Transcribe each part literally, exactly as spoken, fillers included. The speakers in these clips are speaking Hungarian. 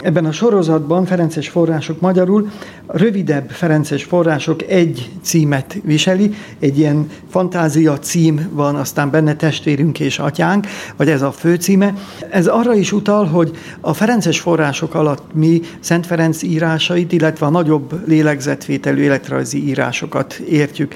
Ebben a sorozatban Ferences források magyarul a rövidebb Ferences források egy címet viseli, egy ilyen fantázia cím van, aztán benne testvérünk és atyánk, vagy ez a főcíme. Ez arra is utal, hogy a Ferences források alatt mi Szent Ferenc írásait, illetve a nagyobb lélegzetvételű életrajzi írásokat értjük.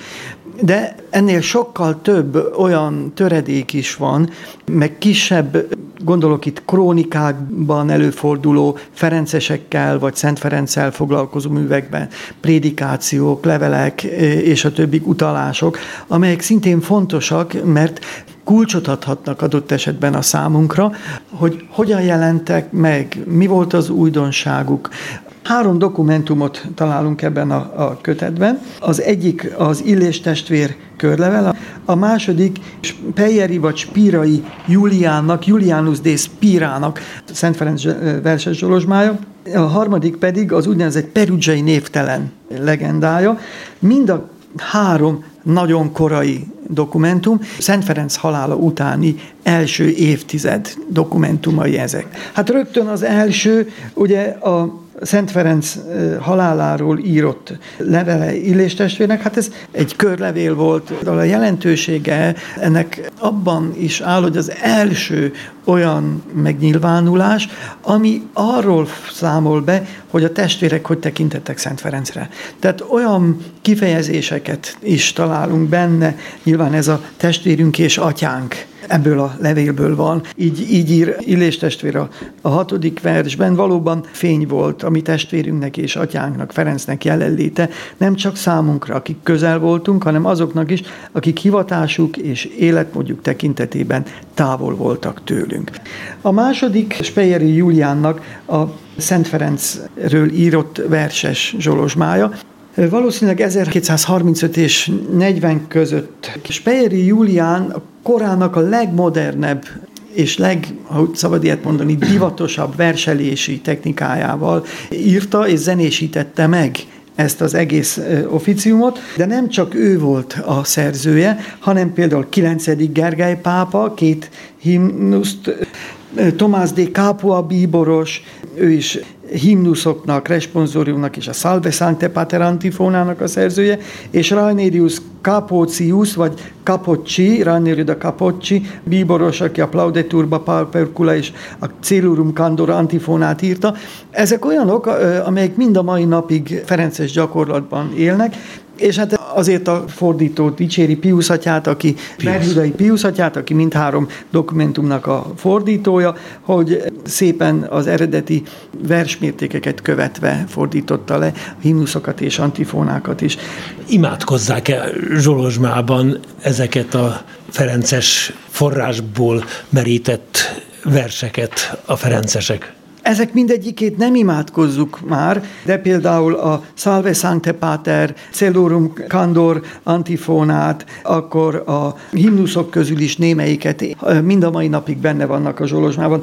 De ennél sokkal több olyan töredék is van, meg kisebb, gondolok itt krónikákban előforduló ferencesekkel vagy Szent Ferenccel foglalkozó művekben, prédikációk, levelek és a többi utalások, amelyek szintén fontosak, mert kulcsot adhatnak adott esetben a számunkra, hogy hogyan jelentek meg, mi volt az újdonságuk. Három dokumentumot találunk ebben a, a kötetben. Az egyik az Illés testvér körlevel, a második Pejeri vagy Spírai Juliánnak, Julianus de Spirának, Szent Ferenc verses zsolozsmája, a harmadik pedig az úgynevezett perugiai névtelen legendája. Mind a három nagyon korai dokumentum, Szent Ferenc halála utáni első évtized dokumentumai ezek. Hát rögtön az első, ugye a Szent Ferenc haláláról írott levele Illés testvérnek, hát ez egy körlevél volt, a jelentősége ennek abban is áll, hogy az első olyan megnyilvánulás, ami arról számol be, hogy a testvérek hogy tekintettek Szent Ferencre. Tehát olyan kifejezéseket is találunk benne, nyilván ez a testvérünk és atyánk ebből a levélből van. Így, így ír Illés testvér a, a hatodik versben, valóban fény volt a mi testvérünknek és atyánknak, Ferencnek jelenléte, nem csak számunkra, akik közel voltunk, hanem azoknak is, akik hivatásuk és életmódjuk tekintetében távol voltak tőlünk. A második Spejeri Juliánnak a Szent Ferencről írott verses zsolozsmája, valószínűleg ezerkétszázharmincöt és negyven között. Spejeri Julián a korának a legmodernebb és leg, ha szabad ilyet mondani, divatosabb verselési technikájával írta és zenésítette meg ezt az egész officiumot, de nem csak ő volt a szerzője, hanem például kilencedik Gergely pápa, két himnuszt, Tomás de Capua bíboros, ő is himnuszoknak, responsoriumnak és a Salve Sancte Pater antifónának a szerzője, és Rainerius Capocius, vagy Capocci, Rainerio da Capocci, bíboros, aki a Plaudeturba Paupercula és a Celurum Candor antifónát írta. Ezek olyanok, amelyek mind a mai napig ferences gyakorlatban élnek, és hát azért a fordító dicséri Piusz atyát, aki Verjudai Piusz atyát, aki mindhárom dokumentumnak a fordítója, hogy szépen az eredeti versmértékeket követve fordította le a himnuszokat és antifónákat is. Imádkozzák-e zsolozsmában ezeket a ferences forrásból merített verseket a ferencesek? Ezek mindegyikét nem imádkozzuk már, de például a Salve Sancte Pater, Celorum Candor antifónát, akkor a himnuszok közül is némelyiket mind a mai napig benne vannak a zsolozsmában.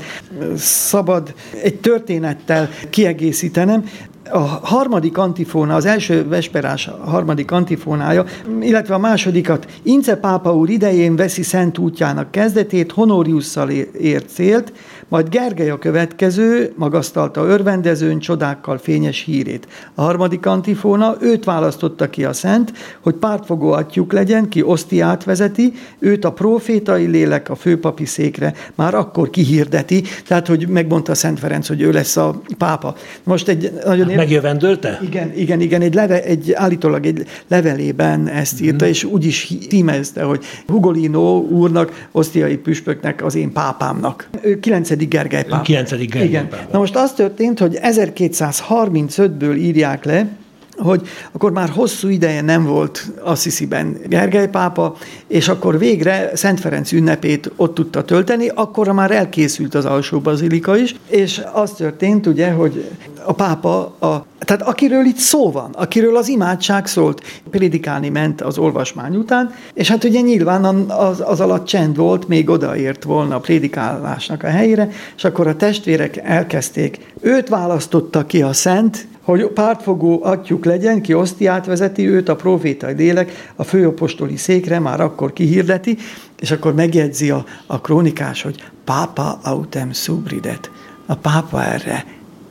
Szabad egy történettel kiegészítenem. A harmadik antifóna, az első vesperás a harmadik antifónája, illetve a másodikat Ince pápa úr idején veszi szent útjának kezdetét, Honoriusszal ért célt, majd Gergely a következő, magasztalta örvendezőn csodákkal fényes hírét. A harmadik antifóna, őt választotta ki a szent, hogy pártfogó atyjuk legyen, ki osztiát vezeti, őt a prófétai lélek a főpapi székre már akkor kihirdeti, tehát, hogy megmondta Szent Ferenc, hogy ő lesz a pápa. Most egy nagyon ér... Megjövendölte? Igen, igen, igen, egy, leve, egy állítólag egy levelében ezt írta, mm. és úgy is címezte, hogy Ugolino úrnak, osztiai püspöknek, az én pápámnak. Ő kilencedik Gergely pápa. kilencedik Gergely igen. pápa. Na most az történt, hogy ezerkétszázharmincötből írják le, hogy akkor már hosszú ideje nem volt Assisiben Gergely pápa, és akkor végre Szent Ferenc ünnepét ott tudta tölteni, akkorra már elkészült az alsó bazilika is, és az történt ugye, hogy a pápa, a, tehát akiről itt szó van, akiről az imádság szólt, prédikálni ment az olvasmány után, és hát ugye nyilván az, az alatt csend volt, még odaért volna a prédikálásnak a helyére, és akkor a testvérek elkezdték. Őt választotta ki a szent, hogy pártfogó atyjuk legyen, ki osztiát vezeti, őt a profétai lélek a főapostoli székre már akkor kihirdeti, és akkor megjegyzi a, a krónikás, hogy pápa autem subridet. A pápa erre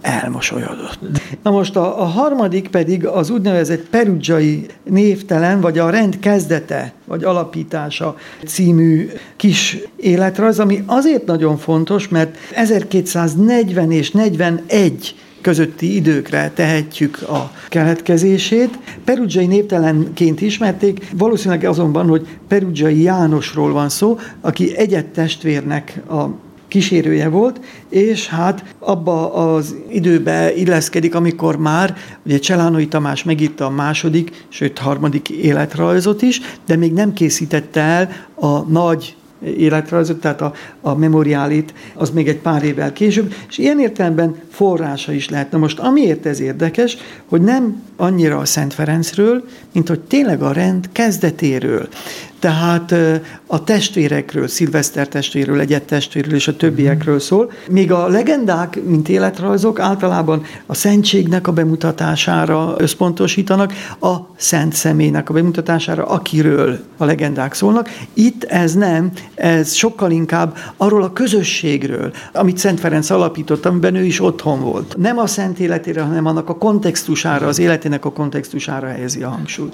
elmosolyodott. Na most a, a harmadik pedig az úgynevezett perugiai névtelen, vagy a rend kezdete, vagy alapítása című kis életrajz, ami azért nagyon fontos, mert ezerkétszáznegyven és negyvenegy közötti időkre tehetjük a keletkezését. Perugiai névtelenként ismerték, valószínűleg azonban, hogy Perugiai Jánosról van szó, aki egyedtestvérnek a kísérője volt, és hát abba az időbe illeszkedik, amikor már ugye Celánoi Tamás megírta a második, sőt harmadik életrajzot is, de még nem készítette el a nagy életrajzot, tehát a, a memoriálét, az még egy pár évvel később, és ilyen értelemben forrása is lehet. Na most amiért ez érdekes, hogy nem annyira a Szent Ferencről, mint hogy tényleg a rend kezdetéről. Tehát a testvérekről, Szilveszter testvéről, Egyed testvéről és a többiekről szól. Még a legendák, mint életrajzok általában a szentségnek a bemutatására összpontosítanak, a szent személynek a bemutatására, akiről a legendák szólnak. Itt ez nem, ez sokkal inkább arról a közösségről, amit Szent Ferenc alapított, amiben ő is otthon volt. Nem a szent életére, hanem annak a kontextusára, az életének a kontextusára helyezi a hangsúlyt.